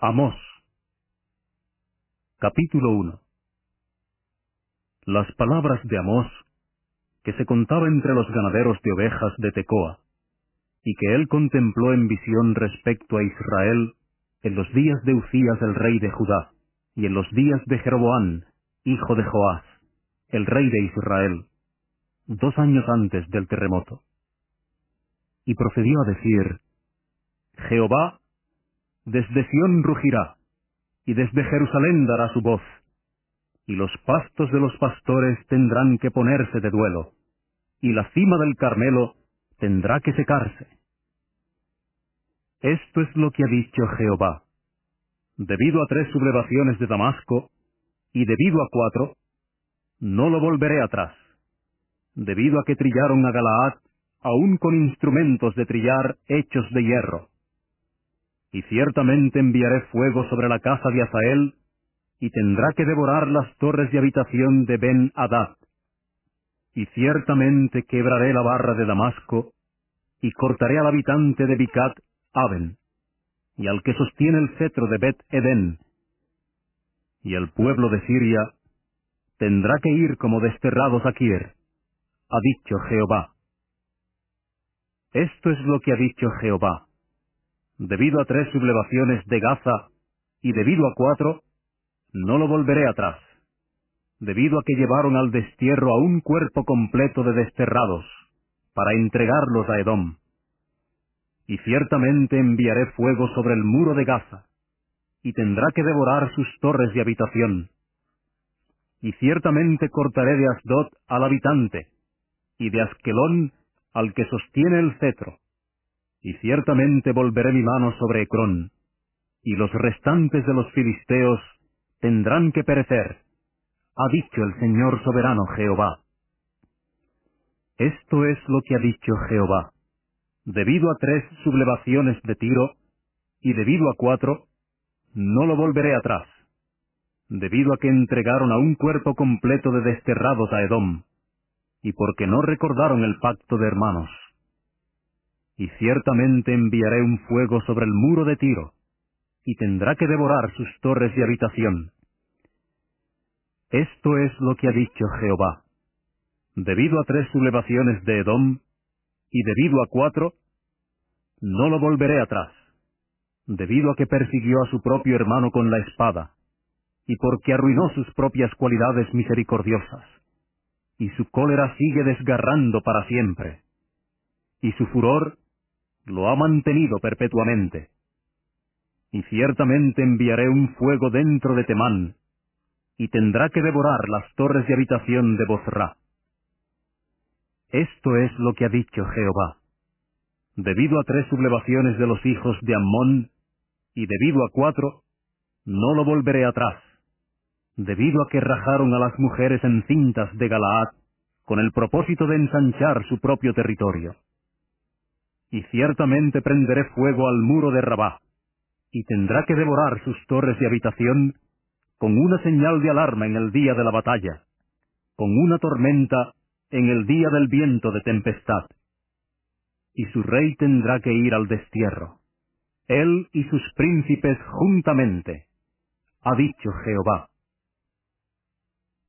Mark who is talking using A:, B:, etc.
A: Amós. Capítulo 1. Las palabras de Amós, que se contaba entre los ganaderos de ovejas de Tecoa, y que él contempló en visión respecto a Israel en los días de Uzías el rey de Judá, y en los días de Jeroboam, hijo de Joás, el rey de Israel, 2 años antes del terremoto. Y procedió a decir: Jehová desde Sión rugirá, y desde Jerusalén dará su voz, y los pastos de los pastores tendrán que ponerse de duelo, y la cima del Carmelo tendrá que secarse. Esto es lo que ha dicho Jehová: debido a 3 sublevaciones de Damasco, y debido a 4, no lo volveré atrás. Debido a que trillaron a Galaad, aun con instrumentos de trillar hechos de hierro. Y ciertamente enviaré fuego sobre la casa de Hazael, y tendrá que devorar las torres de habitación de Ben-Hadad. Y ciertamente quebraré la barra de Damasco, y cortaré al habitante de Bicat-Aben, y al que sostiene el cetro de Bet-Edén. Y el pueblo de Siria tendrá que ir como desterrados a Kier, ha dicho Jehová. Esto es lo que ha dicho Jehová: debido a 3 sublevaciones de Gaza, y debido a 4, no lo volveré atrás. Debido a que llevaron al destierro a un cuerpo completo de desterrados, para entregarlos a Edom. Y ciertamente enviaré fuego sobre el muro de Gaza, y tendrá que devorar sus torres de habitación. Y ciertamente cortaré de Asdod al habitante, y de Askelón al que sostiene el cetro. Y ciertamente volveré mi mano sobre Ecrón, y los restantes de los filisteos tendrán que perecer, ha dicho el Señor soberano Jehová. Esto es lo que ha dicho Jehová: debido a 3 sublevaciones de Tiro, y debido a 4, no lo volveré atrás. Debido a que entregaron a un cuerpo completo de desterrados a Edom, y porque no recordaron el pacto de hermanos. Y ciertamente enviaré un fuego sobre el muro de Tiro, y tendrá que devorar sus torres de habitación. Esto es lo que ha dicho Jehová: debido a 3 sublevaciones de Edom, y debido a 4, no lo volveré atrás. Debido a que persiguió a su propio hermano con la espada, y porque arruinó sus propias cualidades misericordiosas, y su cólera sigue desgarrando para siempre, y su furor lo ha mantenido perpetuamente. Y ciertamente enviaré un fuego dentro de Temán, y tendrá que devorar las torres de habitación de Bozrá. Esto es lo que ha dicho Jehová: debido a 3 sublevaciones de los hijos de Ammón, y debido a 4, no lo volveré atrás. Debido a que rajaron a las mujeres encintas de Galaad, con el propósito de ensanchar su propio territorio. Y ciertamente prenderé fuego al muro de Rabá, y tendrá que devorar sus torres de habitación, con una señal de alarma en el día de la batalla, con una tormenta en el día del viento de tempestad. Y su rey tendrá que ir al destierro, él y sus príncipes juntamente, ha dicho Jehová.